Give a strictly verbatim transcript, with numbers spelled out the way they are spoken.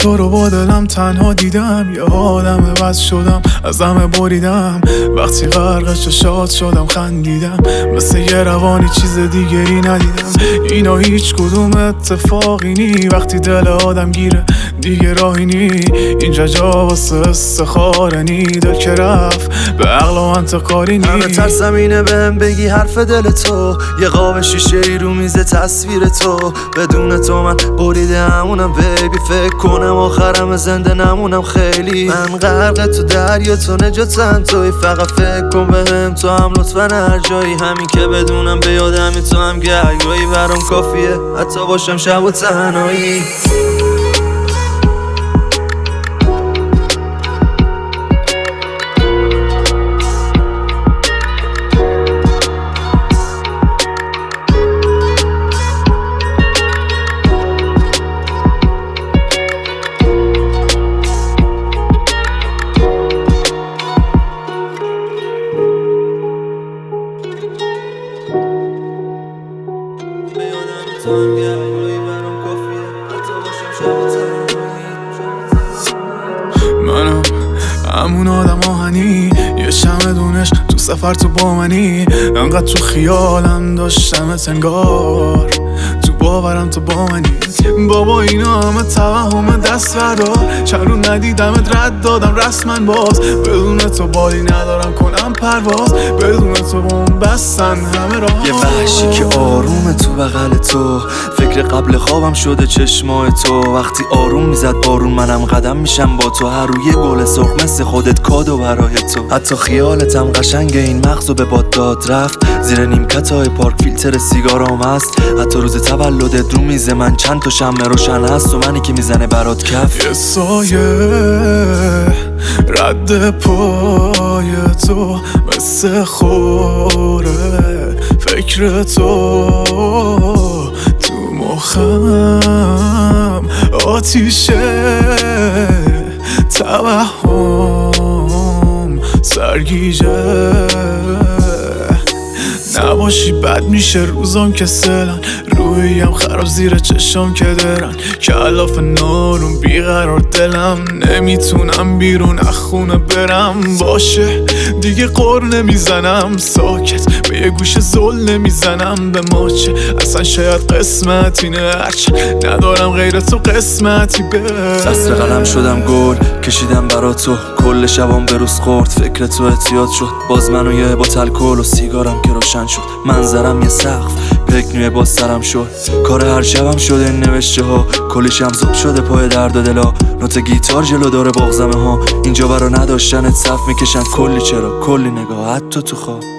تو رو با دلم تنها دیدم، یه آدم بس شدم از همه بریدم. وقتی غرق چشات شدم خندیدم، مثل یه روانی چیز دیگری ندیدم. اینا هیچ کدوم اتفاقی نی، وقتی دل آدم گیره دیگه راهی نی. اینجا جا واسه استخاره نی، دل که رفت به عقل و انتقاری نی. همه ترسم اینه بهم بگی حرف دل تو، یه قاب شیشه ای رو میز تصویر تو. بدون تو من بریده همونم بیبی، فکر کنم آخرم زنده نمونم خیلی. من غرق تو دریا، تو نجاتم توی، فقط فکر کن بهم تو هم لطفا هر جایی. همین که بدونم به یادمی تو هم گرگایی، برام کافیه حتی باشم شب و تنهایی. منم همون آدم آهنی، یه شمع دونش تو سفر تو با منی. انقدر تو خیالم داشتمت انگار تو باورم تو با منی. بابا اینا همه توهم دست بردار، چند رو ندیدمت رد دادم رسما باز. بدون تو بالی ندارم کنم پرواز، بدون تو با اون بستن همه راه. یه وحشی که آرومه تو بغل تو، فکر قبل خوابم شده چشمای تو. وقتی آروم میزد بارون منم قدم میشم با تو، هر روی گل سرخ مثل خودت کادو برای تو. حتی خیالتم قشنگ این مغزو به باد داد رفت، زیر نیمکتای پارک فیلتر سیگارام هست. حتی روز تولدت رو میز من چند تا شمع روشن هست و منی که میزنه برات کف. یه سایه رد پای تو مثل خوره، فکر تو تو مخم آتیشه. توهم سرگیجه نباشی بد میشه روزام که سلن، روحیم خراب زیر چشام که درن. کلاف نارون بیقرار دلم، نمیتونم بیرون از خونه برم. باشه دیگه قر نمیزنم، ساکت به یه گوشه زل نمیزنم. به ما چه اصلا شاید قسمت اینه، هرچه ندارم غیر تو قسمتی به. دست قلم شدم گل کشیدم برا تو، کل شبام به روز خورد فکر تو اعتیاد شد. باز منو یه بوتل کل و سیگارم که روشن شد. منظرم یه سقف پکنوی باز سرم شد، کار هر شبم شده نوشته ها. کلی شمزوب شده پای درد و دلا، نوت گیتار جلو داره بغزمه ها. اینجا برا نداشتنت صف میکشن کلی، چرا کلی نگاه حتی تو خواب.